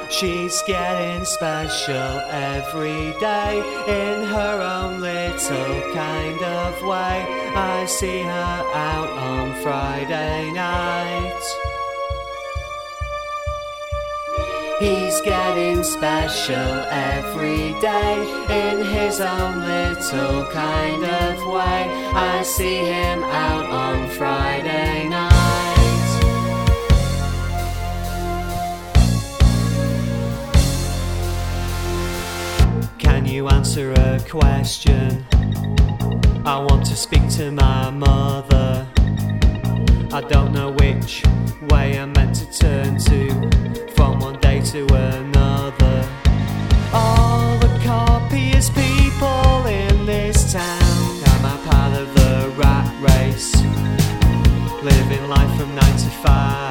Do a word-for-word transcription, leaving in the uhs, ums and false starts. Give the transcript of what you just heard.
She's getting special every day in her own little kind of way. I see her out on Friday night. He's getting special every day in his own little kind of way. I see him out on Friday night. Can you answer a question? I want to speak to my mother. I don't know which way I'm meant to turn to from one day to another. All the copious people in this town, am I part of the rat race? Living life from nine to five.